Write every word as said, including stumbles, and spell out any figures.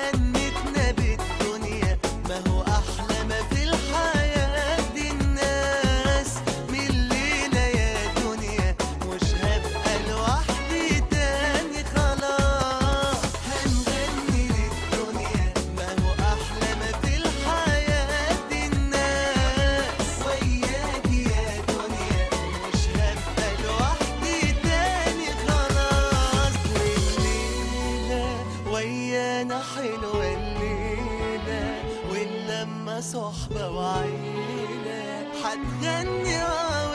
هنتنا بالدنيا، ما هو أحلى ما في الحياة دي الناس. من الليلة يا دنيا مش هبقى لوحدي تاني خلاص. هنغني للدنيا ما هو أحلى ما في الحياة دي الناس. وياكي يا دنيا مش هبقى لوحدي تاني خلاص. والليلة ويانا حلوة الليلة، واللمة صحبة وعيلة، هتغني